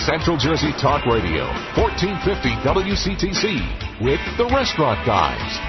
Central Jersey Talk Radio, 1450 WCTC, with the Restaurant Guys.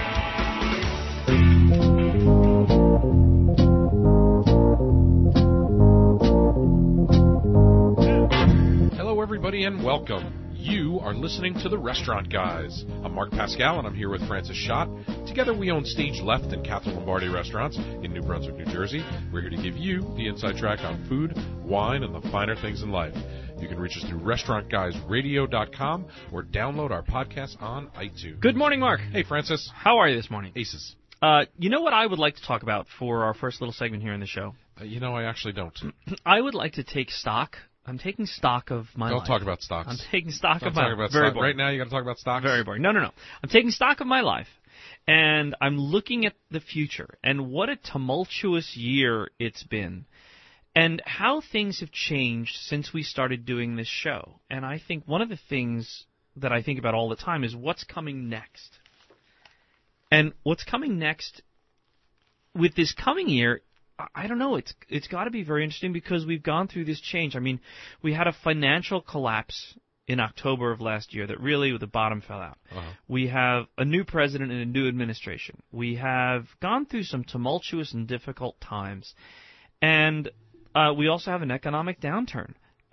Hello, everybody, and welcome. You are listening to The Restaurant Guys. I'm Mark Pascal, and I'm here with Francis Schott. Together, we own Stage Left and Catherine Lombardi restaurants in New Brunswick, New Jersey. We're here to give you the inside track on food, wine, and the finer things in life. You can reach us through restaurantguysradio.com or download our podcast on iTunes. Good morning, Mark. Hey, Francis. How are you this morning? Aces. You know what I would like to talk about for our first little segment here in the show? I actually don't. I would like to take stock. I'm taking stock of my life. Don't talk about stocks. I'm taking stock Don't of my talk life. about Very stock. boring. Right now, you got to talk about stocks? Very boring. No. I'm taking stock of my life, and I'm looking at the future, and what a tumultuous year it's been, and how things have changed since we started doing this show. And I think one of the things that I think about all the time is what's coming next. And what's coming next with this coming year, I don't know. It's got to be very interesting because we've gone through this change. I mean, we had a financial collapse in October of last year that really the bottom fell out. Uh-huh. We have a new president and a new administration. We have gone through some tumultuous and difficult times. And we also have an economic downturn.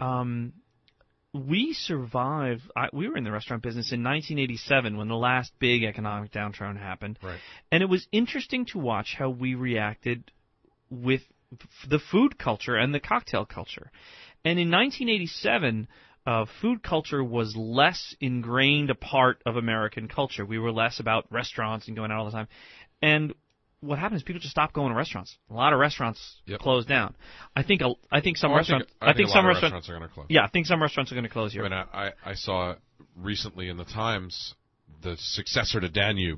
We survived. We were in the restaurant business in 1987 when the last big economic downturn happened. Right. And it was interesting to watch how we reacted with the food culture and the cocktail culture. And in 1987, food culture was less ingrained a part of American culture. We were less about restaurants and going out all the time. And what happened is people just stopped going to restaurants. A lot of restaurants closed down. I think some restaurants are going to close. Yeah, I think some restaurants are going to close here. I mean, I saw recently in the Times the successor to Danube,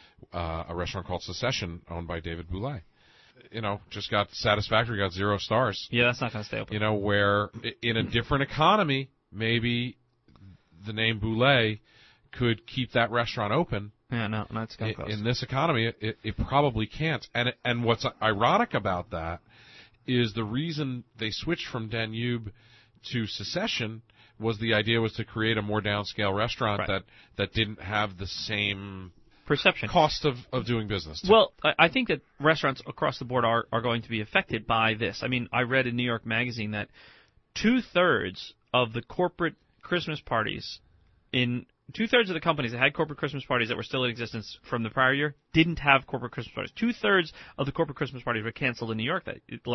a restaurant called Secession, owned by David Bouley. Just got Satisfactory, got 0 stars. Yeah, that's not going to stay open. Where in a different economy, maybe the name Bouley could keep that restaurant open. Yeah, no, it's going to close. In this economy, it probably can't. And what's ironic about that is the reason they switched from Danube to Secession was the idea was to create a more downscale restaurant that didn't have the same perception cost of doing business. Well, I think that restaurants across the board are going to be affected by this. I mean, I read in New York Magazine that 2/3 of the corporate Christmas parties in 2/3 of the companies that had corporate Christmas parties that were still in existence from the prior year didn't have corporate Christmas parties. 2/3 of the corporate Christmas parties were canceled in New York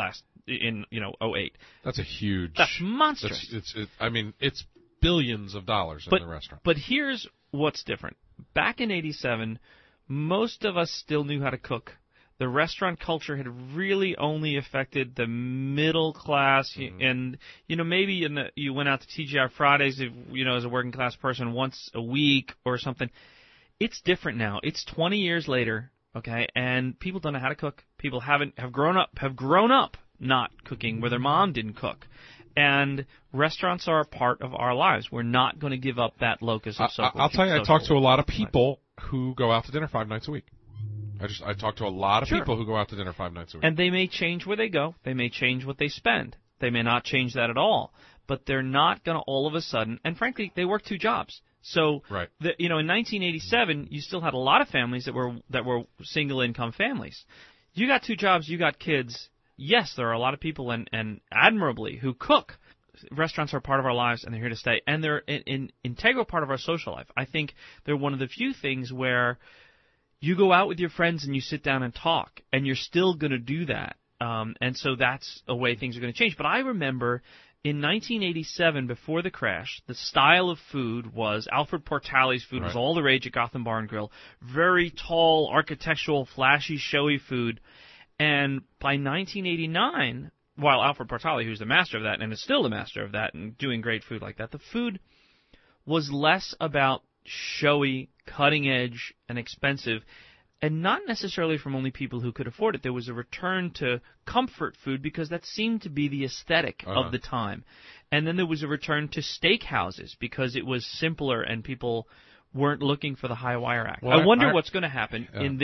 in 2008. That's a huge. That's monstrous. It's billions of dollars in the restaurant. But here's what's different. Back in 87, most of us still knew how to cook. The restaurant culture had really only affected the middle class, and maybe you went out to TGI Fridays, as a working class person once a week or something. It's different now. It's 20 years later, okay, and people don't know how to cook. People have grown up not cooking where their mom didn't cook. And restaurants are a part of our lives. We're not going to give up that locus of social. I'll tell you, I talk to a lot of people who go out to dinner 5 nights a week. I talk to a lot of people who go out to dinner 5 nights a week. And they may change where they go. They may change what they spend. They may not change that at all. But they're not going to all of a sudden, and frankly, they work 2 jobs. So, in 1987, you still had a lot of families that were single income families. You got 2 jobs, you got kids. Yes, there are a lot of people, and admirably, who cook. Restaurants are part of our lives, and they're here to stay. And they're an integral part of our social life. I think they're one of the few things where you go out with your friends and you sit down and talk, and you're still going to do that. And so that's a way things are going to change. But I remember in 1987, before the crash, the style of food was Alfred Portali's food was all the rage at Gotham Bar and Grill. Very tall, architectural, flashy, showy food. And by 1989, while Alfred Portali, who's the master of that and is still the master of that and doing great food like that, the food was less about showy, cutting edge, and expensive, and not necessarily from only people who could afford it. There was a return to comfort food because that seemed to be the aesthetic of the time. And then there was a return to steakhouses because it was simpler and people weren't looking for the high wire act. Well, I wonder what's going to happen in this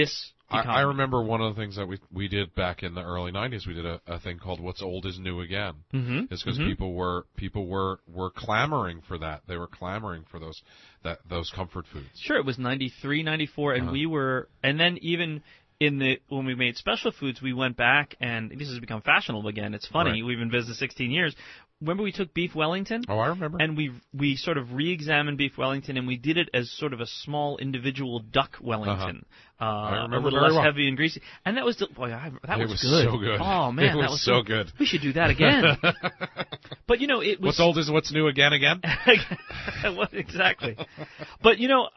economy. I remember one of the things that we did back in the early 90s. We did a thing called "What's Old Is New Again." Mm-hmm. It's because people were clamoring for that. They were clamoring for those comfort foods. Sure, it was 93, 94, and we were, and then even when we made special foods, we went back, and this has become fashionable again. It's funny. Right. We've been in business 16 years. Remember we took beef Wellington? Oh, I remember. And we sort of re-examined beef Wellington, and we did it as sort of a small individual duck Wellington. I remember a little very less well. heavy and greasy. And that was that was good. So good. Oh man, it that was so good. We should do that again. But it was what's old is what's new again. Exactly. But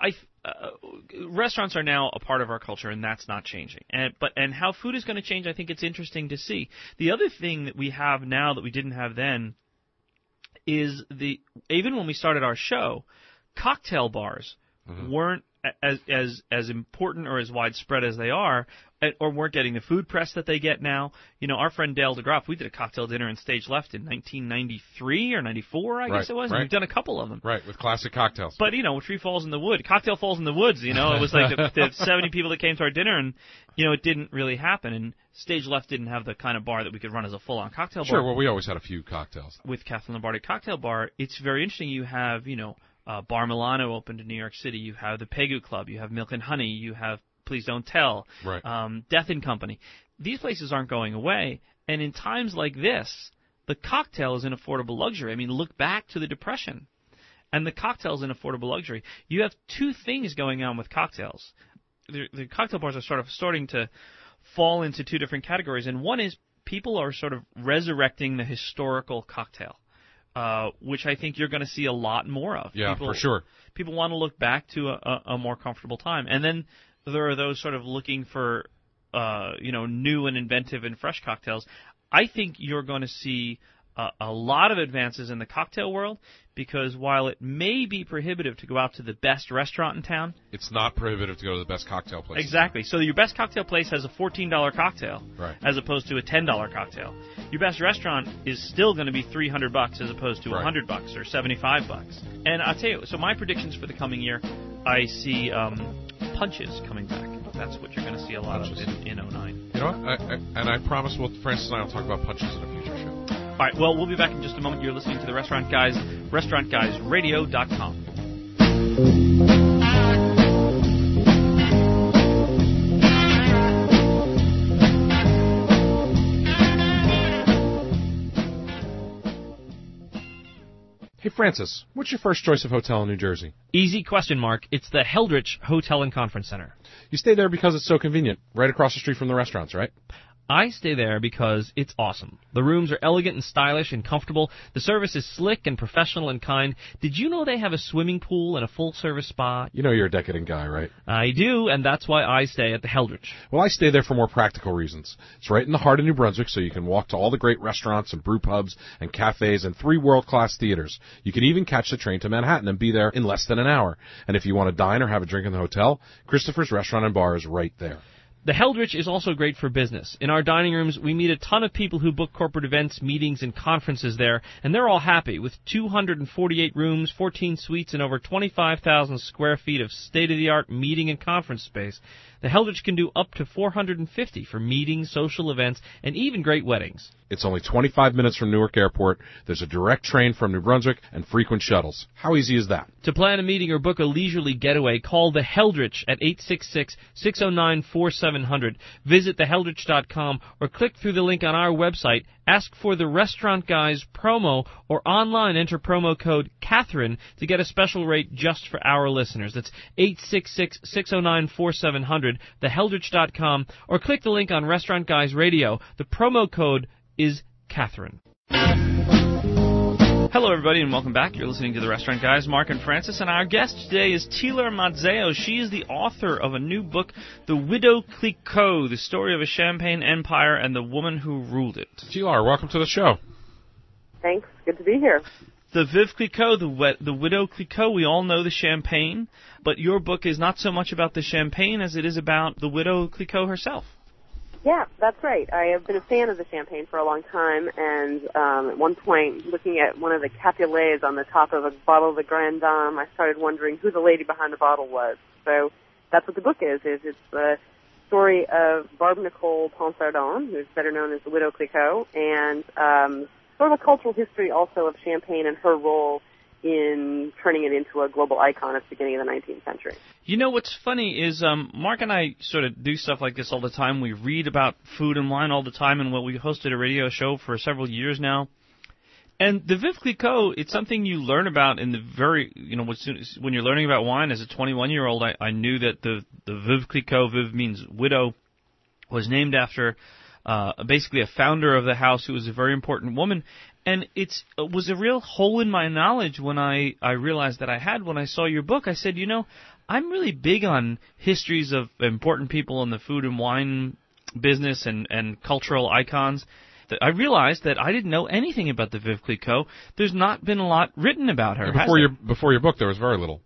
restaurants are now a part of our culture, and that's not changing. And how food is going to change, I think it's interesting to see. The other thing that we have now that we didn't have then is even when we started our show, cocktail bars weren't as important or as widespread as they are, or weren't getting the food press that they get now. Our friend Dale DeGroff, we did a cocktail dinner in Stage Left in 1993 or 94, I guess it was. And we've done a couple of them. Right, with classic cocktails. But, Tree Falls in the Wood, Cocktail Falls in the Woods, it was like the 70 people that came to our dinner, and, it didn't really happen. And Stage Left didn't have the kind of bar that we could run as a full-on cocktail bar. Sure, well, we always had a few cocktails. With Kathleen Lombardi Cocktail Bar, it's very interesting. You have, Bar Milano opened in New York City. You have the Pegu Club. You have Milk and Honey. You have Please Don't Tell. Right. Death and Company. These places aren't going away. And in times like this, the cocktail is an affordable luxury. I mean, look back to the Depression. And the cocktail is an affordable luxury. You have two things going on with cocktails. The cocktail bars are sort of starting to fall into two different categories. And one is people are sort of resurrecting the historical cocktail. Which I think you're going to see a lot more of. Yeah, for sure. People want to look back to a more comfortable time. And then there are those sort of looking for, new and inventive and fresh cocktails. I think you're going to see a lot of advances in the cocktail world because while it may be prohibitive to go out to the best restaurant in town, it's not prohibitive to go to the best cocktail place. Exactly. So your best cocktail place has a $14 cocktail as opposed to a $10 cocktail. Your best restaurant is still going to be $300 as opposed to $100 or $75. And I'll tell you, so my predictions for the coming year, I see punches coming back. That's what you're going to see a lot of in 09. You know what? I promise Francis and I will talk about punches in a future show. All right, well, we'll be back in just a moment. You're listening to The Restaurant Guys, restaurantguysradio.com. Hey, Francis, what's your first choice of hotel in New Jersey? Easy question, Mark. It's the Heldrich Hotel and Conference Center. You stay there because it's so convenient, right across the street from the restaurants, right? I stay there because it's awesome. The rooms are elegant and stylish and comfortable. The service is slick and professional and kind. Did you know they have a swimming pool and a full-service spa? You know you're a decadent guy, right? I do, and that's why I stay at the Heldrich. Well, I stay there for more practical reasons. It's right in the heart of New Brunswick, so you can walk to all the great restaurants and brew pubs and cafes and 3 world-class theaters. You can even catch the train to Manhattan and be there in less than an hour. And if you want to dine or have a drink in the hotel, Christopher's Restaurant and Bar is right there. The Heldrich is also great for business. In our dining rooms, we meet a ton of people who book corporate events, meetings, and conferences there, and they're all happy. With 248 rooms, 14 suites, and over 25,000 square feet of state-of-the-art meeting and conference space, the Heldrich can do up to 450 for meetings, social events, and even great weddings. It's only 25 minutes from Newark Airport. There's a direct train from New Brunswick and frequent shuttles. How easy is that? To plan a meeting or book a leisurely getaway, call the Heldrich at 866-609-4700. Visit theheldrich.com or click through the link on our website. Ask for the Restaurant Guys promo or online enter promo code Catherine to get a special rate just for our listeners. That's 866-609-4700, theheldrich.com, or click the link on Restaurant Guys Radio. The promo code is Catherine. Hello, everybody, and welcome back. You're listening to The Restaurant Guys, Mark and Francis, and our guest today is Teilar Mazzeo. She is the author of a new book, The Widow Clicquot, the story of a Champagne empire and the woman who ruled it. Teilar, welcome to the show. Thanks. Good to be here. The Veuve Clicquot, the Widow Clicquot, we all know the champagne, but your book is not so much about the champagne as it is about the Widow Clicquot herself. Yeah, that's right. I have been a fan of the champagne for a long time, and at one point, looking at one of the Capulets on the top of a bottle of the Grande Dame, I started wondering who the lady behind the bottle was. So that's what the book is. It's the story of Barbe Nicole Ponsardin, who's better known as the Widow Clicquot, and sort of a cultural history also of champagne and her role in turning it into a global icon at the beginning of the 19th century. You know, what's funny is Mark and I sort of do stuff like this all the time. We read about food and wine all the time, and we hosted a radio show for several years now. And the Veuve Clicquot, it's something you learn about in the very, when you're learning about wine as a 21-year-old, I knew that the Veuve Clicquot, Veuve means widow, was named after basically a founder of the house who was a very important woman. And it was a real hole in my knowledge when I realized that I had when I saw your book. I said, I'm really big on histories of important people in the food and wine business and cultural icons. I realized that I didn't know anything about the Veuve Clicquot. There's not been a lot written about her. Before your book, there was very little.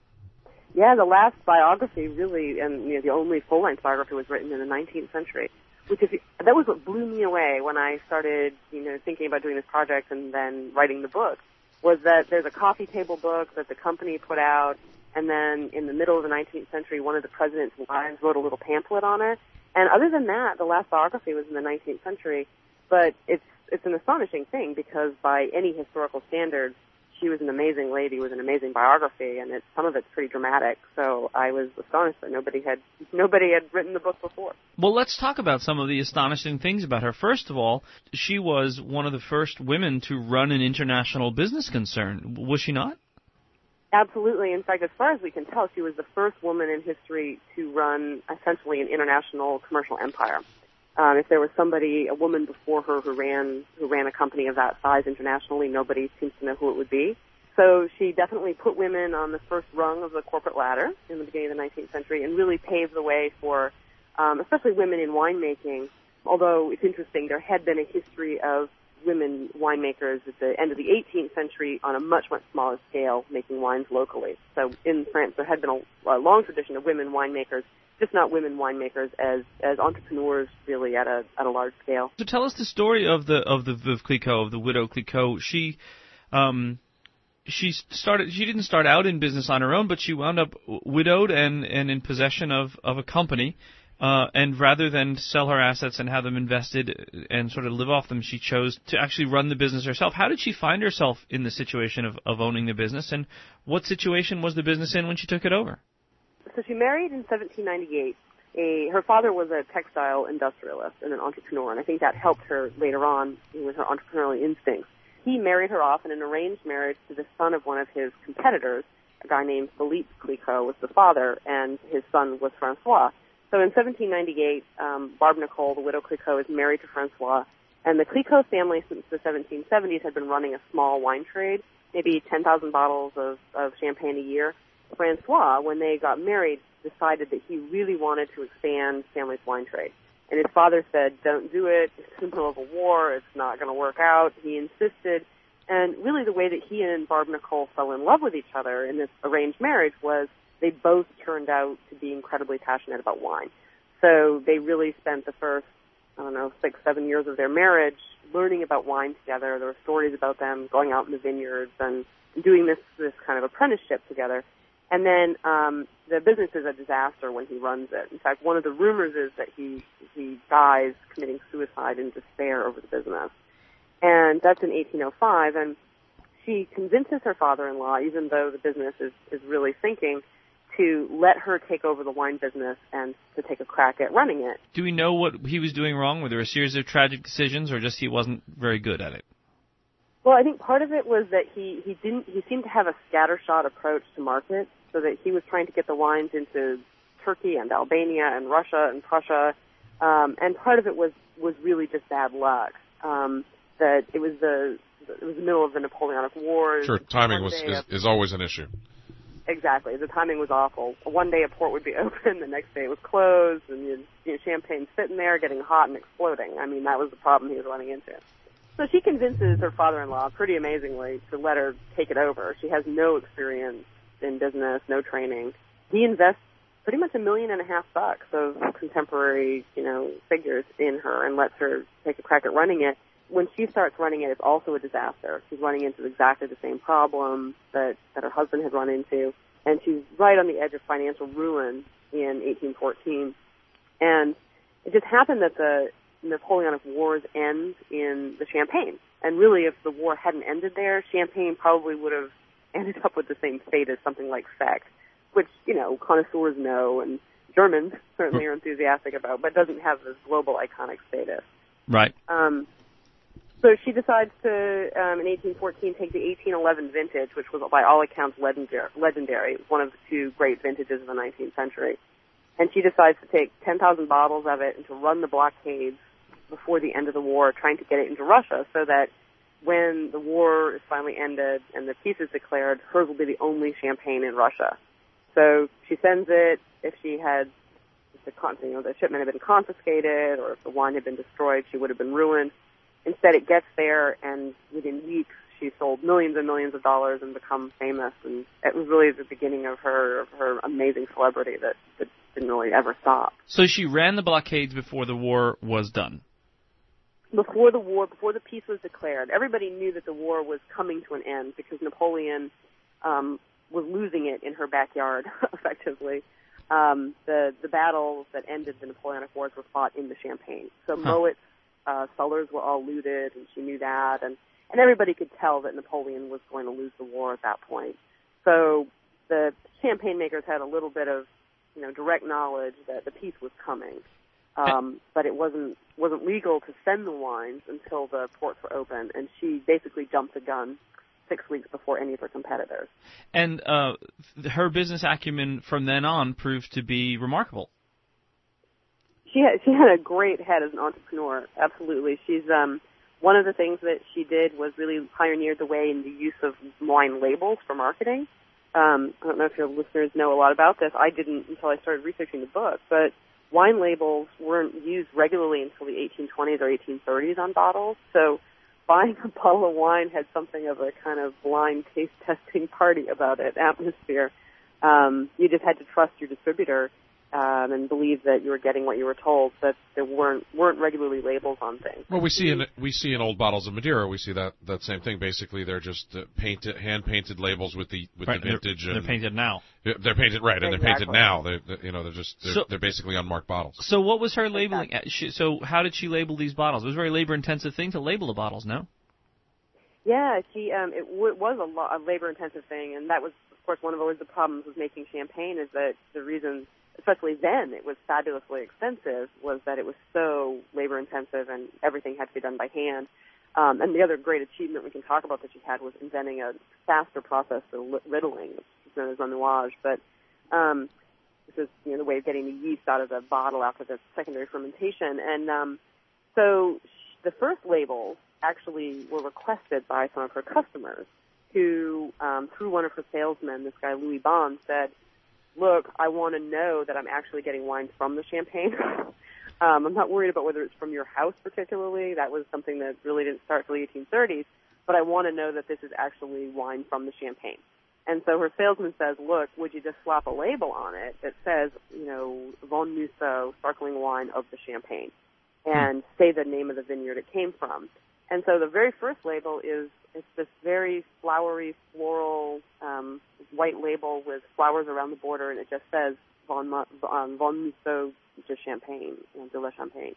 Yeah, the last biography really, and the only full-length biography was written in the 19th century. That was what blew me away when I started, thinking about doing this project and then writing the book, was that there's a coffee table book that the company put out, and then in the middle of the 19th century, one of the president's wives wrote a little pamphlet on it. And other than that, the last biography was in the 19th century, but it's an astonishing thing because by any historical standards, she was an amazing lady with an amazing biography, and some of it's pretty dramatic. So I was astonished that nobody had written the book before. Well, let's talk about some of the astonishing things about her. First of all, she was one of the first women to run an international business concern. Was she not? Absolutely. In fact, as far as we can tell, she was the first woman in history to run essentially an international commercial empire. If there was a woman before her who ran a company of that size internationally, nobody seems to know who it would be. So she definitely put women on the first rung of the corporate ladder in the beginning of the 19th century and really paved the way for especially women in winemaking. Although it's interesting, there had been a history of women winemakers at the end of the 18th century on a much, much smaller scale making wines locally. So in France, there had been a long tradition of women winemakers, just not women winemakers as entrepreneurs really at a large scale. So tell us the story of the Veuve Clicquot, of the Widow Clicquot. She didn't start out in business on her own, but she wound up widowed and in possession of a company. And rather than sell her assets and have them invested and sort of live off them, she chose to actually run the business herself. How did she find herself in the situation of owning the business, and what situation was the business in when she took it over? So she married in 1798. Her father was a textile industrialist and an entrepreneur, and I think that helped her later on with her entrepreneurial instincts. He married her off in an arranged marriage to the son of one of his competitors, a guy named Philippe Clicquot was the father, and his son was Francois. So in 1798, Barbe Nicole, the Widow Clicquot, is married to Francois, and the Clicquot family since the 1770s had been running a small wine trade, maybe 10,000 bottles of champagne a year. Francois, when they got married, decided that he really wanted to expand family's wine trade. And his father said, don't do it, it's in the middle of a war, it's not going to work out. He insisted, and really the way that he and Barbe Nicole fell in love with each other in this arranged marriage was they both turned out to be incredibly passionate about wine. So they really spent the first, 6-7 years of their marriage learning about wine together. There were stories about them going out in the vineyards and doing this kind of apprenticeship together. And then the business is a disaster when he runs it. In fact, one of the rumors is that he dies committing suicide in despair over the business. And that's in 1805. And she convinces her father-in-law, even though the business is really sinking, to let her take over the wine business and to take a crack at running it. Do we know what he was doing wrong? Were there a series of tragic decisions, or just he wasn't very good at it? Well, I think part of it was that he seemed to have a scattershot approach to market, so that he was trying to get the wines into Turkey and Albania and Russia and Prussia, and part of it was really just bad luck. That it was the middle of the Napoleonic Wars. Sure, timing is always an issue. Exactly, the timing was awful. One day a port would be open, the next day it was closed, and champagne sitting there getting hot and exploding. I mean, that was the problem he was running into. So she convinces her father-in-law, pretty amazingly, to let her take it over. She has no experience in business, no training. He invests pretty much $1.5 million of contemporary, figures in her and lets her take a crack at running it. When she starts running it, it's also a disaster. She's running into exactly the same problem that her husband had run into, and she's right on the edge of financial ruin in 1814. And it just happened that the Napoleonic Wars end in the Champagne. And really, if the war hadn't ended there, Champagne probably would have ended up with the same fate as something like Sekt, which, connoisseurs know and Germans certainly are enthusiastic about, but doesn't have this global iconic status. Right. So she decides to, in 1814, take the 1811 vintage, which was by all accounts legendary, one of the two great vintages of the 19th century. And she decides to take 10,000 bottles of it and to run the blockades before the end of the war, trying to get it into Russia so that when the war is finally ended and the peace is declared, hers will be the only champagne in Russia. So she sends it. If the shipment had been confiscated or if the wine had been destroyed, she would have been ruined. Instead, it gets there, and within weeks, she sold millions and millions of dollars and become famous. And it was really the beginning of her amazing celebrity that didn't really ever stop. So she ran the blockades before the war was done. Before the peace was declared, everybody knew that the war was coming to an end because Napoleon was losing it in her backyard, effectively. The battles that ended the Napoleonic Wars were fought in the Champagne. So Moat's cellars were all looted, and she knew that, and everybody could tell that Napoleon was going to lose the war at that point. So the champagne makers had a little bit of, direct knowledge that the peace was coming, but it wasn't legal to send the wines until the ports were open, and she basically jumped the gun 6 weeks before any of her competitors. And her business acumen from then on proved to be remarkable. She had a great head as an entrepreneur, absolutely. She's one of the things that she did was really pioneered the way in the use of wine labels for marketing. I don't know if your listeners know a lot about this. I didn't until I started researching the book, but wine labels weren't used regularly until the 1820s or 1830s on bottles. So buying a bottle of wine had something of a kind of blind taste testing party about it, atmosphere. You just had to trust your distributor and believe that you were getting what you were told, that there weren't regularly labels on things. Well, we see in old bottles of Madeira, we see that same thing. Basically, they're just hand painted labels with the vintage. They're painted now. They're painted right, and they're painted now. They're basically unmarked bottles. So what was her labeling? So how did she label these bottles? It was a very labor intensive thing to label the bottles, no? Yeah, it was a labor intensive thing, and that was, of course, one of always the problems with making champagne is that the reason, especially then, it was fabulously expensive, was that it was so labor-intensive and everything had to be done by hand. And the other great achievement we can talk about that she had was inventing a faster process for riddling, which is known as renouage. But this is the way of getting the yeast out of the bottle after the secondary fermentation. And so the first labels actually were requested by some of her customers who, through one of her salesmen, this guy Louis Bond, said, look, I want to know that I'm actually getting wine from the Champagne. I'm not worried about whether it's from your house particularly. That was something that really didn't start till the 1830s. But I want to know that this is actually wine from the Champagne. And so her salesman says, look, would you just slap a label on it that says, Von Musso, sparkling wine of the Champagne, and say the name of the vineyard it came from. And so the very first label it's this very flowery, floral, white label with flowers around the border, and it just says Von Musso de Champagne, de la Champagne.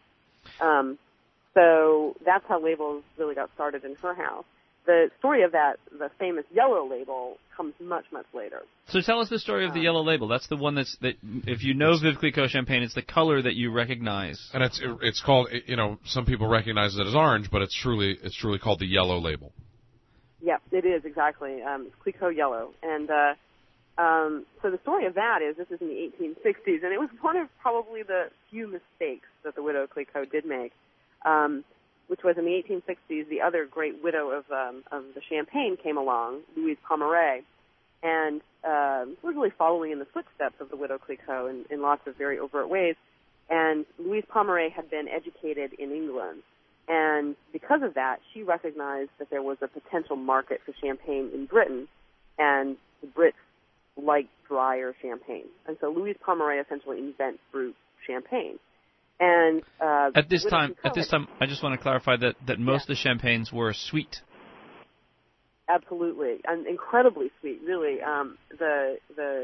So that's how labels really got started in her house. The story of the famous yellow label, comes much, much later. So tell us the story of the yellow label. That's the one that if you know Veuve Clicquot Champagne, it's the color that you recognize. And it's called, some people recognize it as orange, but it's truly called the yellow label. Yeah, it is, exactly. It's Clicquot Yellow. And so the story of that is this is in the 1860s, and it was one of probably the few mistakes that the widow Clicquot did make, which was in the 1860s, the other great widow of the Champagne came along, Louise Pommery, and was really following in the footsteps of the widow Clicquot in lots of very overt ways. And Louise Pommery had been educated in England. And because of that, she recognized that there was a potential market for champagne in Britain, and the Brits liked drier champagne. And so Louise Pommery essentially invents brut champagne. And at this time, I just want to clarify that most of the champagnes were sweet. Absolutely, and incredibly sweet. Really, the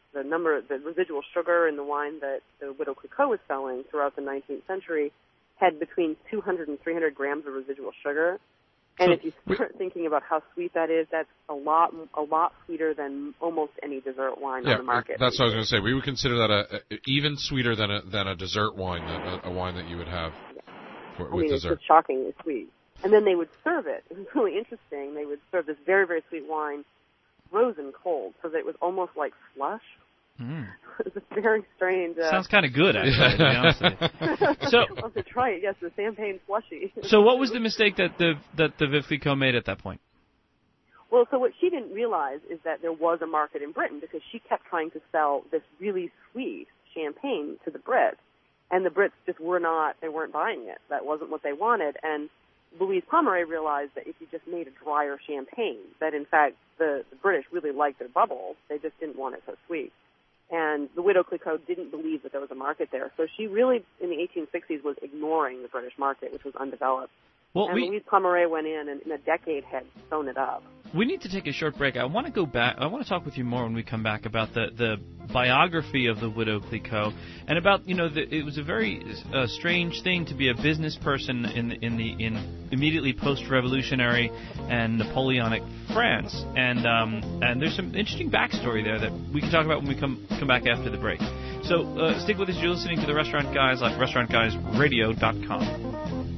the residual sugar in the wine that the Widow Clicquot was selling throughout the 19th century had between 200 and 300 grams of residual sugar. And if you start thinking about how sweet that is, that's a lot sweeter than almost any dessert wine on the market. That's what I was going to say. We would consider that even sweeter than a dessert wine, a wine that you would have with dessert. It's just shockingly sweet. And then they would serve it. It was really interesting. They would serve this very, very sweet wine frozen cold, so that it was almost like slush. It was very strange. Sounds kind of good, actually, to be honest with you. So, I'll have to try it. Yes, the champagne slushy. So, what was the mistake that the Veuve Clicquot made at that point? Well, so what she didn't realize is that there was a market in Britain, because she kept trying to sell this really sweet champagne to the Brits, and the Brits just weren't buying it. That wasn't what they wanted, and Louise Pomeroy realized that if you just made a drier champagne, that in fact the British really liked their bubbles, they just didn't want it so sweet. And the Widow Clicquot didn't believe that there was a market there. So she really, in the 1860s, was ignoring the British market, which was undeveloped. Louise Pomeroy went in and in a decade had sewn it up. We need to take a short break. I want to go back. I want to talk with you more when we come back about the biography of the Widow Clicquot, and about, it was a very strange thing to be a business person in immediately post-revolutionary and Napoleonic France, and there's some interesting backstory there that we can talk about when we come back after the break. So stick with us. You're listening to the Restaurant Guys, like restaurantguysradio.com.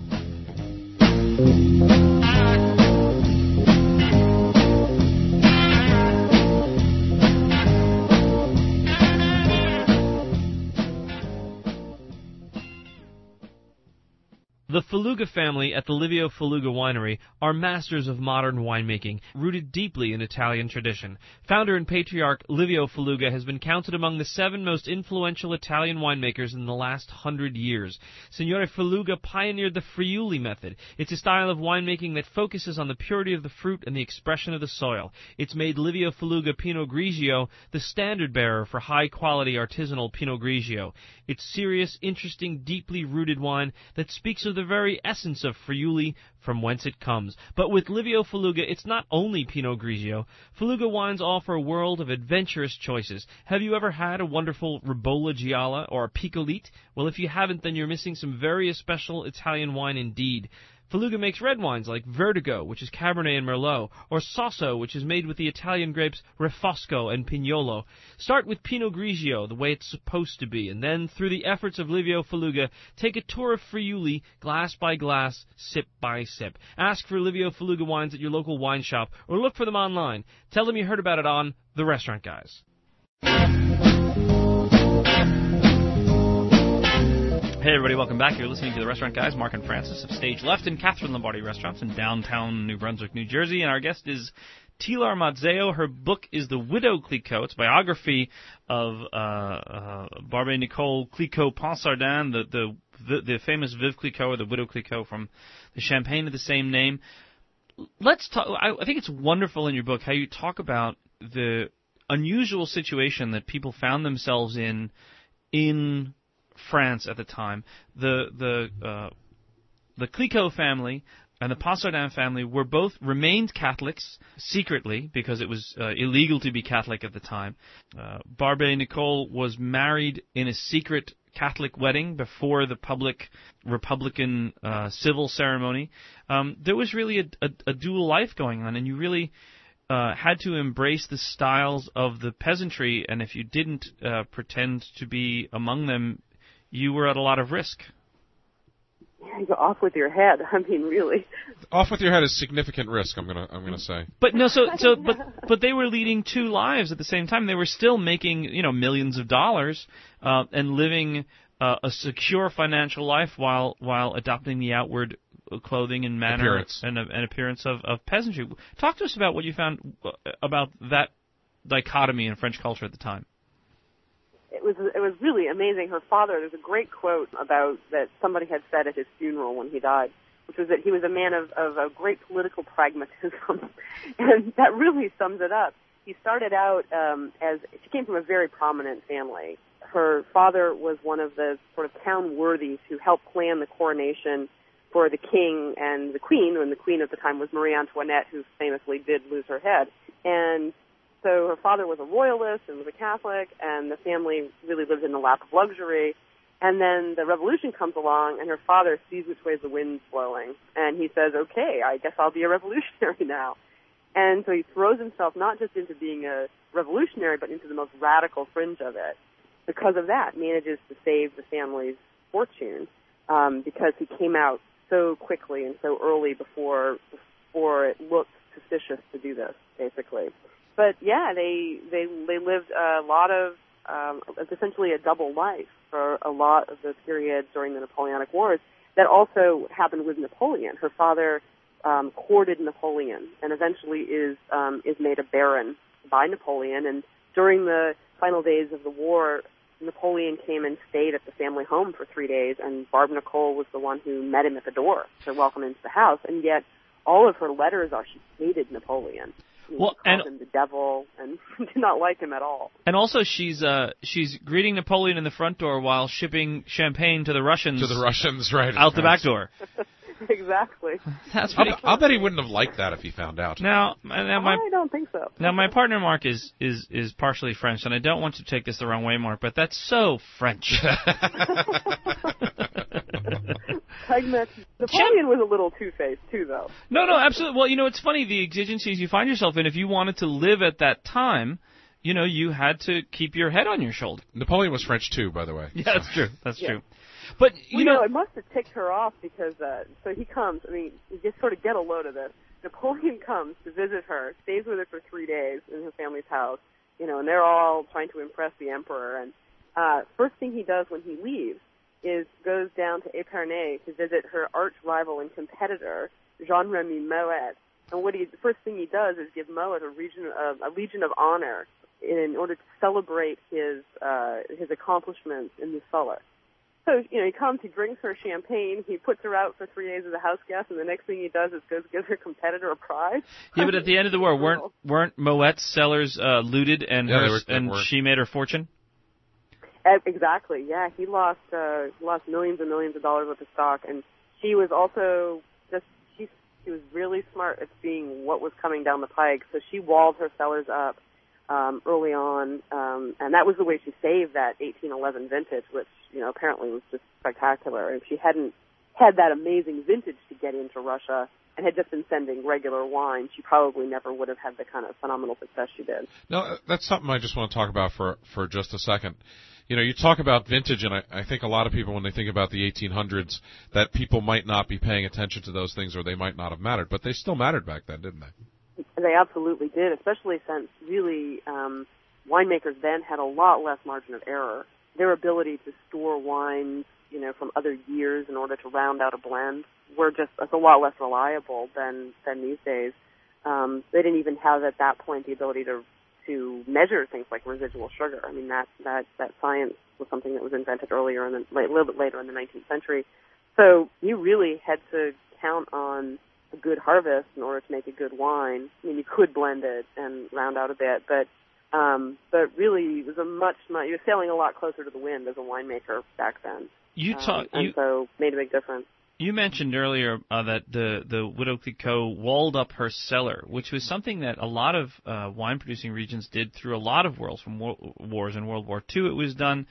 The Faluga family at the Livio Faluga Winery are masters of modern winemaking, rooted deeply in Italian tradition. Founder and patriarch Livio Faluga has been counted among the 7 most influential Italian winemakers in the last 100 years. Signore Faluga pioneered the Friuli method. It's a style of winemaking that focuses on the purity of the fruit and the expression of the soil. It's made Livio Faluga Pinot Grigio the standard bearer for high-quality artisanal Pinot Grigio. It's serious, interesting, deeply rooted wine that speaks of the very essence of Friuli, from whence it comes. But with Livio Faluga, it's not only Pinot Grigio. Faluga wines offer a world of adventurous choices. Have you ever had a wonderful Ribolla Gialla or a Piccolite? Well, if you haven't, then you're missing some very special Italian wine indeed. Faluga makes red wines like Vertigo, which is Cabernet and Merlot, or Sasso, which is made with the Italian grapes Refosco and Pignolo. Start with Pinot Grigio, the way it's supposed to be, and then, through the efforts of Livio Faluga, take a tour of Friuli, glass by glass, sip by sip. Ask for Livio Faluga wines at your local wine shop, or look for them online. Tell them you heard about it on The Restaurant Guys. Hey everybody, welcome back. You're listening to The Restaurant Guys, Mark and Francis of Stage Left and Catherine Lombardi Restaurants in downtown New Brunswick, New Jersey. And our guest is Tilar Mazzeo. Her book is The Widow Clicquot. It's a biography of Barbé Nicole Clicquot-Ponsardin, the famous Veuve Clicquot, or the Widow Clicquot, from the champagne of the same name. Let's talk. I think it's wonderful in your book how you talk about the unusual situation that people found themselves in France at the time. The Clicquot family and the Ponsardin family remained Catholics secretly, because it was illegal to be Catholic at the time. Barbé Nicole was married in a secret Catholic wedding before the public Republican civil ceremony. There was really a dual life going on, and you really had to embrace the styles of the peasantry, and if you didn't pretend to be among them, you were at a lot of risk. You go off with your head. I mean, really. Off with your head is significant risk, I'm gonna say. But no, but they were leading 2 lives at the same time. They were still making, millions of dollars and living a secure financial life while adopting the outward clothing and manner and appearance of peasantry. Talk to us about what you found about that dichotomy in French culture at the time. It was really amazing. Her father, there's a great quote about that somebody had said at his funeral when he died, which was that he was a man of a great political pragmatism, and that really sums it up. He started out she came from a very prominent family. Her father was one of the sort of town worthies who helped plan the coronation for the king and the queen, when the queen at the time was Marie Antoinette, who famously did lose her head. And So her father was a royalist and was a Catholic, and the family really lived in the lap of luxury. And then the revolution comes along, and her father sees which way the wind's blowing, and he says, okay, I guess I'll be a revolutionary now. And so he throws himself not just into being a revolutionary, but into the most radical fringe of it. Because of that, manages to save the family's fortune, because he came out so quickly and so early before it looked suspicious to do this, basically. But yeah, they lived a lot of essentially a double life for a lot of the period during the Napoleonic Wars. That also happened with Napoleon. Her father courted Napoleon and eventually is made a baron by Napoleon. And during the final days of the war, Napoleon came and stayed at the family home for 3 days, and Barb Nicole was the one who met him at the door to welcome him into the house. And yet, all of her letters are she hated Napoleon. Called him the devil and did not like him at all. And also, she's greeting Napoleon in the front door while shipping champagne to the Russians. To the Russians, right? Out the back door. Exactly. That's pretty. I'll bet he wouldn't have liked that if he found out. I don't think so. Now, my partner Mark is partially French, and I don't want to take this the wrong way, Mark, but that's so French. Napoleon was a little two-faced, too, though. No, absolutely. Well, it's funny, the exigencies you find yourself in, if you wanted to live at that time, you had to keep your head on your shoulder. Napoleon was French, too, by the way. Yeah, that's true. That's true. But, it must have ticked her off because, so he comes, you just sort of get a load of this. Napoleon comes to visit her, stays with her for 3 days in her family's house, and they're all trying to impress the emperor. And first thing he does when he leaves is goes down to Épernay to visit her arch rival and competitor, Jean-Remy Moet. And the first thing he does is give Moet a Legion of Honor in order to celebrate his accomplishments in the cellar. So, he comes, he drinks her champagne, he puts her out for 3 days as a house guest, and the next thing he does is goes give her competitor a prize. Yeah, but at the end of the war, weren't Moet's cellars looted and she made her fortune? Exactly, yeah. He lost millions and millions of dollars worth of stock, and she was also she was really smart at seeing what was coming down the pike, so she walled her cellars up early on, and that was the way she saved that 1811 vintage, which, apparently was just spectacular. If she hadn't had that amazing vintage to get into Russia and had just been sending regular wine, she probably never would have had the kind of phenomenal success she did. No, that's something I just want to talk about for just a second. You talk about vintage, and I think a lot of people, when they think about the 1800s, that people might not be paying attention to those things or they might not have mattered, but they still mattered back then, didn't they? They absolutely did, especially since really winemakers then had a lot less margin of error. Their ability to store wines, from other years in order to round out a blend it's a lot less reliable than these days. They didn't even have at that point the ability to measure things like residual sugar. That science was something that was invented a little bit later in the 19th century. So you really had to count on a good harvest in order to make a good wine. You could blend it and round out a bit, but really it was you were sailing a lot closer to the wind as a winemaker back then. So made a big difference. You mentioned earlier that the Widow Clicquot walled up her cellar, which was something that a lot of wine-producing regions did through a lot of wars. In World War II it was done.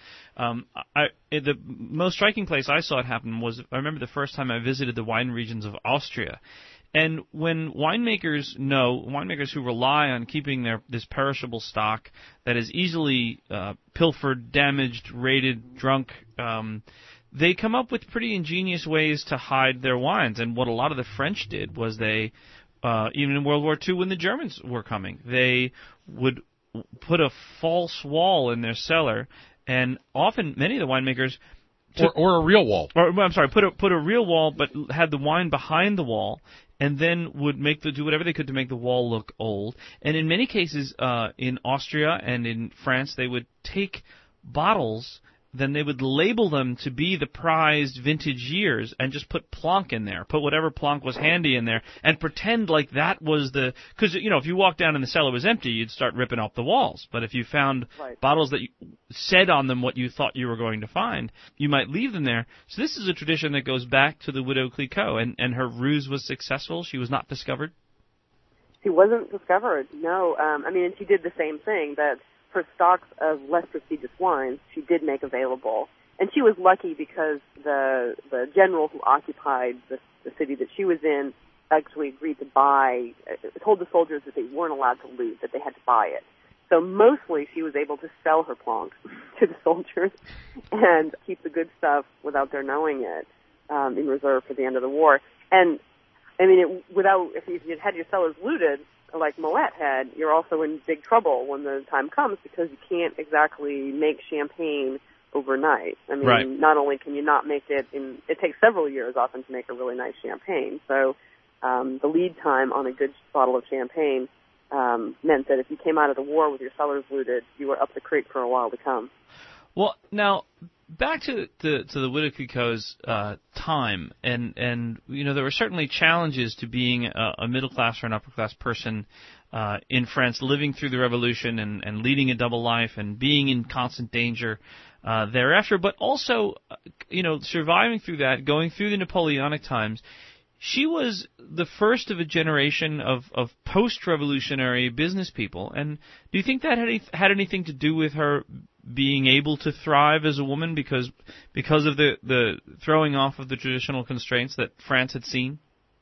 The most striking place I saw it happen was, I remember the first time I visited the wine regions of Austria. And when winemakers who rely on keeping this perishable stock that is easily pilfered, damaged, raided, drunk, they come up with pretty ingenious ways to hide their wines. And what a lot of the French did was they, even in World War II when the Germans were coming, they would put a false wall in their cellar, and often many of the winemakers or a real wall. Put a real wall, but had the wine behind the wall, and then would do whatever they could to make the wall look old. And in many cases, in Austria and in France, they would take bottles, then they would label them to be the prized vintage years and just put Plonk in there, put whatever Plonk was handy in there, and pretend like that was because, if you walked down and the cellar was empty, you'd start ripping off the walls. But if you found bottles that said on them what you thought you were going to find, you might leave them there. So this is a tradition that goes back to the Widow Clicquot, and her ruse was successful. She was not discovered. She wasn't discovered, no. And she did the same thing, that her stocks of less prestigious wines she did make available. And she was lucky because the general who occupied the city that she was in actually agreed to told the soldiers that they weren't allowed to loot, that they had to buy it. So mostly she was able to sell her plonk to the soldiers and keep the good stuff without their knowing it in reserve for the end of the war. And if you had your cellars looted, like Moet had, you're also in big trouble when the time comes, because you can't exactly make champagne overnight. Right. Not only can you not make it it takes several years often to make a really nice champagne. So the lead time on a good bottle of champagne meant that if you came out of the war with your cellars looted, you were up the creek for a while to come. Well, now, back to the Widow Clicquot's time, and there were certainly challenges to being a middle class or an upper class person in France, living through the revolution and leading a double life and being in constant danger thereafter, but also surviving through that, going through the Napoleonic times. She was the first of a generation of post-revolutionary business people, and do you think that had anything to do with her being able to thrive as a woman because of the throwing off of the traditional constraints that France had seen?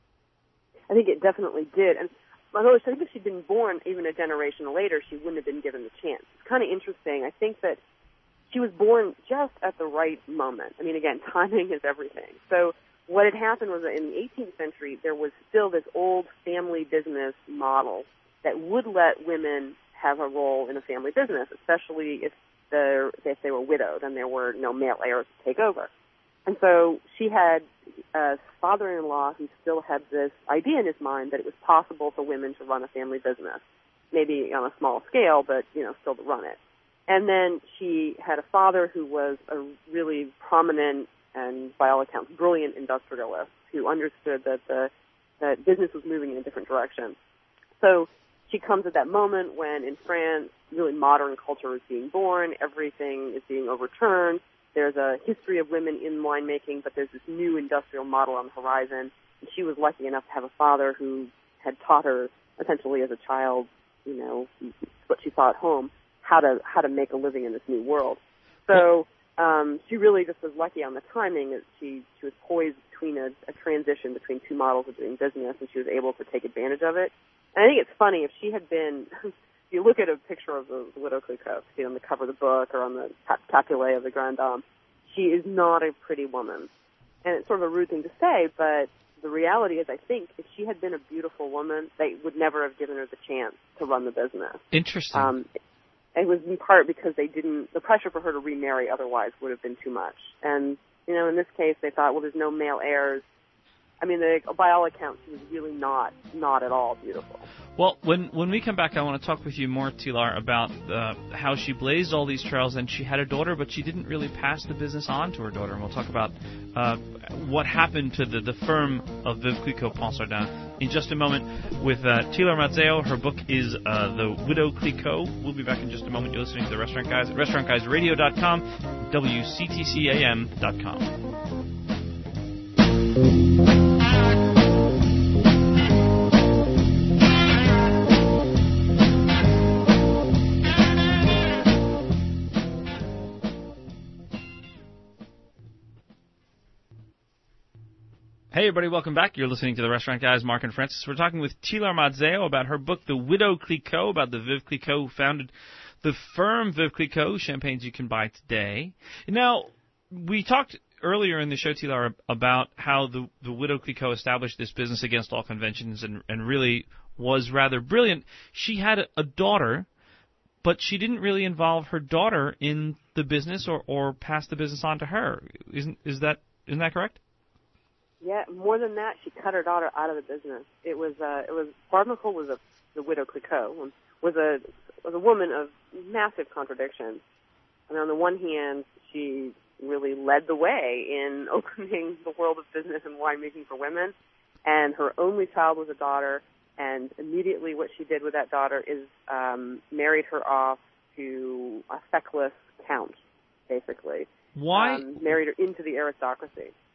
I think it definitely did. And although I think if she'd been born even a generation later, she wouldn't have been given the chance. It's kind of interesting. I think that she was born just at the right moment. Again, timing is everything. So what had happened was that in the 18th century, there was still this old family business model that would let women have a role in a family business, especially if they were widowed and there were no male heirs to take over. And so she had a father-in-law who still had this idea in his mind that it was possible for women to run a family business, maybe on a small scale, but still to run it. And then she had a father who was a really prominent and, by all accounts, brilliant industrialist who understood that business was moving in a different direction. So she comes at that moment when, in France, really modern culture is being born, everything is being overturned. There's a history of women in winemaking, but there's this new industrial model on the horizon. And she was lucky enough to have a father who had taught her, essentially as a child, what she saw at home, how to make a living in this new world. So she really just was lucky on the timing that she was poised between a transition between two models of doing business, and she was able to take advantage of it. And I think it's funny, if she had been, if you look at a picture of the Widow Clicquot, see on the cover of the book or on the capulet of the Grande Dame, she is not a pretty woman. And it's sort of a rude thing to say, but the reality is, I think, if she had been a beautiful woman, they would never have given her the chance to run the business. Interesting. It was in part because the pressure for her to remarry otherwise would have been too much. And, in this case, they thought, well, there's no male heirs. By all accounts, she was really not at all beautiful. Well, when we come back, I want to talk with you more, Tilar, about how she blazed all these trails, and she had a daughter, but she didn't really pass the business on to her daughter. And we'll talk about what happened to the firm of Veuve Clicquot Ponsardin in just a moment with Tilar Mazzeo. Her book is The Widow Clicquot. We'll be back in just a moment. You're listening to The Restaurant Guys at restaurantguysradio.com, WCTCAM.com. Hey everybody, welcome back. You're listening to The Restaurant Guys, Mark and Francis. We're talking with Tilar Mazzeo about her book, The Widow Clicquot, about the Veuve Clicquot who founded the firm Veuve Clicquot, champagnes you can buy today. Now, we talked earlier in the show, Tilar, about how the Widow Clicquot established this business against all conventions and really was rather brilliant. She had a daughter, but she didn't really involve her daughter in the business or pass the business on to her. Isn't that correct? Yeah, more than that, she cut her daughter out of the business. Barbara was the Widow Clicquot, was a woman of massive contradictions. And on the one hand, she really led the way in opening the world of business and winemaking for women. And her only child was a daughter, and immediately what she did with that daughter is married her off to a feckless count, basically. Why? Married her into the aristocracy.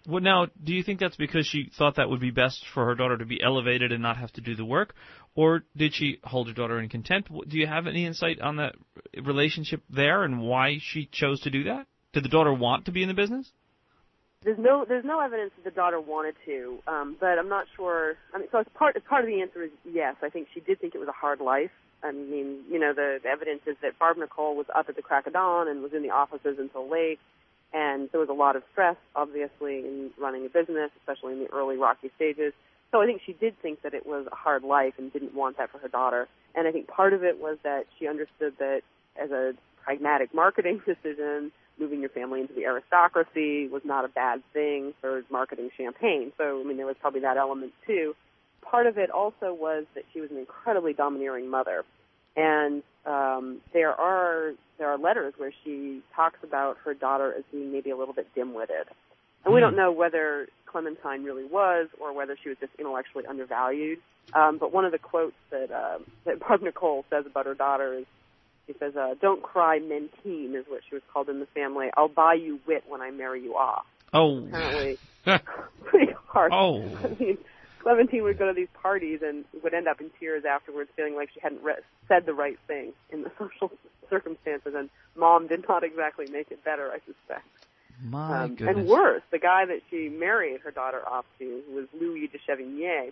Well, now, do you think that's because she thought that would be best for her daughter to be elevated and not have to do the work, or did she hold her daughter in contempt? Do you have any insight on that relationship there and why she chose to do that? Did the daughter want to be in the business? There's no evidence that the daughter wanted to, but I'm not sure. I mean, so part of the answer is yes. I think she did think it was a hard life. I mean, the evidence is that Barb Nicole was up at the crack of dawn and was in the offices until late. And there was a lot of stress, obviously, in running a business, especially in the early rocky stages. So I think she did think that it was a hard life and didn't want that for her daughter. And I think part of it was that she understood that as a pragmatic marketing decision, moving your family into the aristocracy was not a bad thing for marketing champagne. So, I mean, there was probably that element, too. Part of it also was that she was an incredibly domineering mother. And there are letters where she talks about her daughter as being maybe a little bit dim-witted. And we don't know whether Clementine really was or whether she was just intellectually undervalued. But one of the quotes that Barb Nicole says about her daughter is, she says, "Don't cry, Mentine," is what she was called in the family. "I'll buy you wit when I marry you off." Oh. Apparently pretty harsh. Oh. I mean, Clementine would go to these parties and would end up in tears afterwards, feeling like she hadn't said the right thing in the social circumstances, and Mom did not exactly make it better, I suspect. My goodness. And worse, the guy that she married her daughter off to, who was Louis de Chevigny,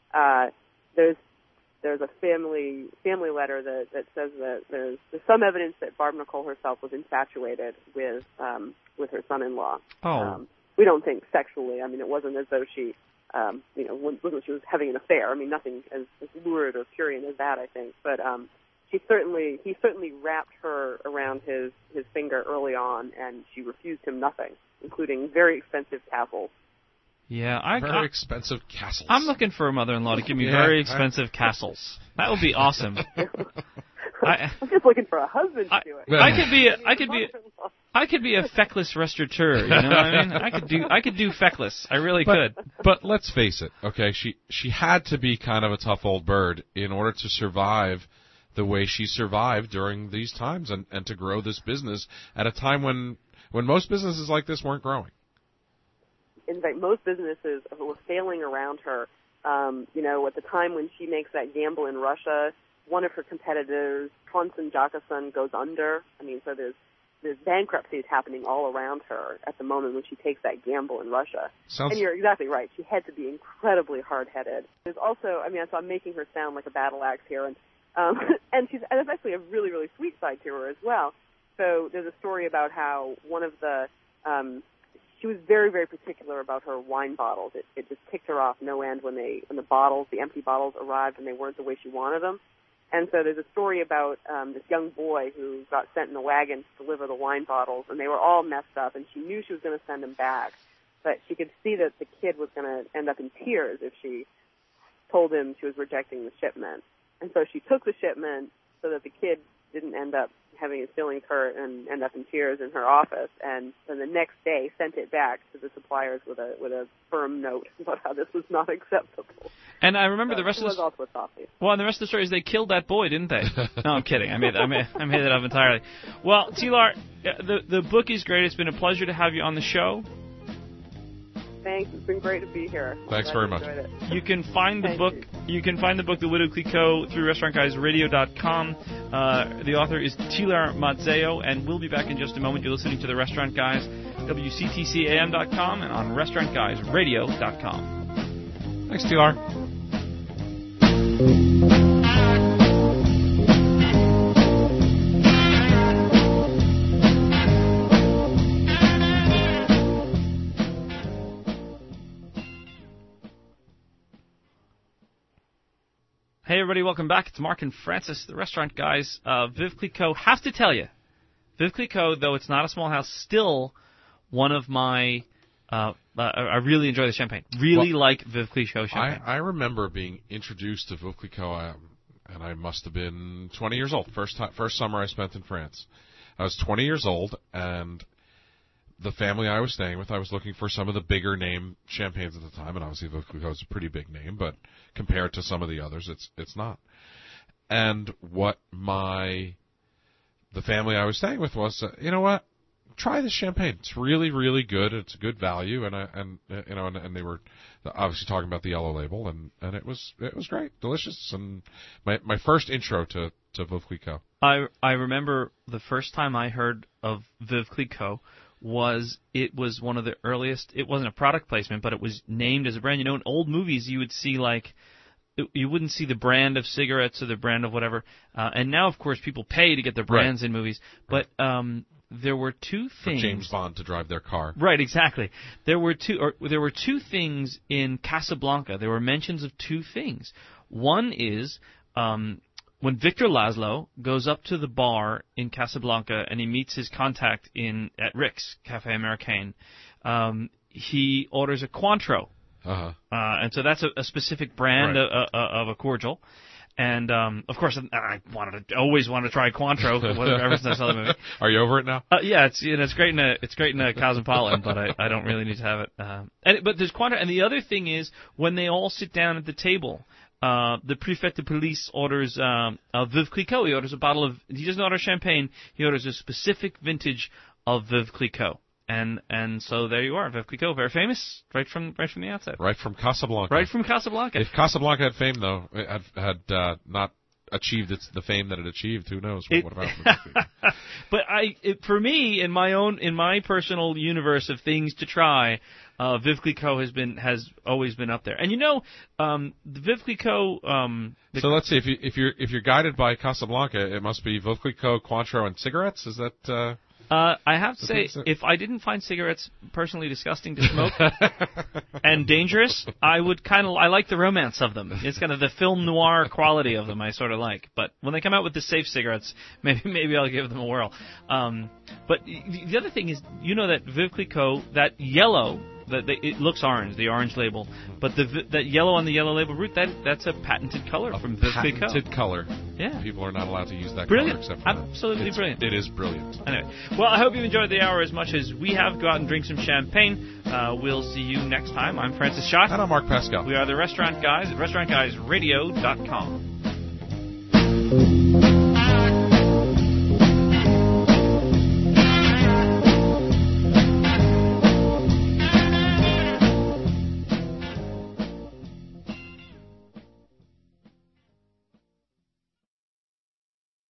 there's a family letter that says that there's some evidence that Barb Nicole herself was infatuated with her son-in-law. Oh. We don't think sexually. I mean, it wasn't as though she when she was having an affair. I mean, nothing as lurid or prurient as that, I think. But he certainly wrapped her around his finger early on, and she refused him nothing, including very expensive castles. Yeah, very expensive castles. I'm looking for a mother-in-law to give me very expensive castles. That would be awesome. I'm just looking for a husband to do it. I could be a feckless restaurateur, you know what I mean? I could do feckless. I really could. But let's face it, okay, she had to be kind of a tough old bird in order to survive the way she survived during these times and to grow this business at a time when most businesses like this weren't growing. In fact, most businesses were failing around her. At the time when she makes that gamble in Russia, one of her competitors, Tronson Jacobson, goes under. I mean, so there's bankruptcies happening all around her at the moment when she takes that gamble in Russia. And you're exactly right. She had to be incredibly hard-headed. There's also, so I'm making her sound like a battle axe here, and there's actually a really, really sweet side to her as well. So there's a story about how one of the she was very, very particular about her wine bottles. It just ticked her off no end when the empty bottles arrived and they weren't the way she wanted them. And so there's a story about this young boy who got sent in a wagon to deliver the wine bottles, and they were all messed up, and she knew she was going to send them back. But she could see that the kid was going to end up in tears if she told him she was rejecting the shipment. And so she took the shipment so that the kid didn't end up having his feelings hurt and end up in tears in her office, and then the next day sent it back to the suppliers with a firm note about how this was not acceptable. And I remember the rest of the also a softie. Well, and the rest of the story is they killed that boy, didn't they? No, I'm kidding. I made that up entirely. Well, T-Lar, the book is great. It's been a pleasure to have you on the show. Thanks. It's been great to be here. Thanks very much. You can find the book. You can find the book, The Widow Clicquot, through RestaurantGuysRadio.com. The author is T-Lar Mazzeo, and we'll be back in just a moment. You're listening to The Restaurant Guys, WCTCAM.com, and on RestaurantGuysRadio.com. Thanks, T-Lar. Hey everybody, welcome back. It's Mark and Francis, the Restaurant Guys. Veuve Clicquot, have to tell you, Veuve Clicquot, though it's not a small house, still one of my, I really enjoy the champagne. Like Veuve Clicquot champagne. I remember being introduced to Veuve Clicquot, and I must have been 20 years old. First summer I spent in France. I was 20 years old, and the family I was staying with, I was looking for some of the bigger name champagnes at the time, and obviously Veuve Clicquot is a pretty big name, but compared to some of the others, it's not. And what the family I was staying with was, you know what? try this champagne. It's really, really good. It's a good value, and they were obviously talking about the yellow label, and it was great, delicious, and my first intro to Veuve Clicquot. I remember the first time I heard of Veuve Clicquot was one of the earliest. It wasn't a product placement, but it was named as a brand. You know, in old movies, you would see you wouldn't see the brand of cigarettes or the brand of whatever. And now, of course, people pay to get their brands in movies. But there were two things. For James Bond to drive their car. Right, exactly. There were two things in Casablanca. There were mentions of two things. One is when Victor Laszlo goes up to the bar in Casablanca and he meets his contact at Rick's Café Américain, he orders a Cointreau. Uh-huh. And so that's a specific brand of a cordial. And, of course, I always wanted to try Cointreau ever since I saw the movie. Are you over it now? Yeah, it's great in a Cosmopolitan, but I don't really need to have it. But there's Cointreau. And the other thing is, when they all sit down at the table, the prefect de police orders, Veuve Clicquot. He orders a bottle of, he doesn't order champagne, he orders a specific vintage of Veuve Clicquot. And so there you are, Veuve Clicquot, very famous, right from the outset. Right from Casablanca. Right from Casablanca. If Casablanca had fame, though, it had not achieved the fame that it achieved, who knows what would have happened. But for me, in my personal universe of things to try, Veuve Clicquot has always been up there. And the Veuve Clicquot. So let's see, if you're guided by Casablanca, it must be Veuve Clicquot, Cointreau, and cigarettes. Is that? I have to say, if I didn't find cigarettes personally disgusting to smoke and dangerous, I like the romance of them. It's kind of the film noir quality of them I sort of like. But when they come out with the safe cigarettes, maybe I'll give them a whirl. But the other thing is, that Veuve Clicquot, that yellow, it looks orange, the orange label, but that yellow on the yellow label root, that's a patented color from Veuve Clicquot. Patented color. Yeah. People are not allowed to use that brilliant. color except for Absolutely brilliant. It is brilliant. Anyway, well, I hope you've enjoyed the hour as much as we have. Go out and drink some champagne. We'll see you next time. I'm Francis Schott. And I'm Mark Pascal. We are the Restaurant Guys at restaurantguysradio.com.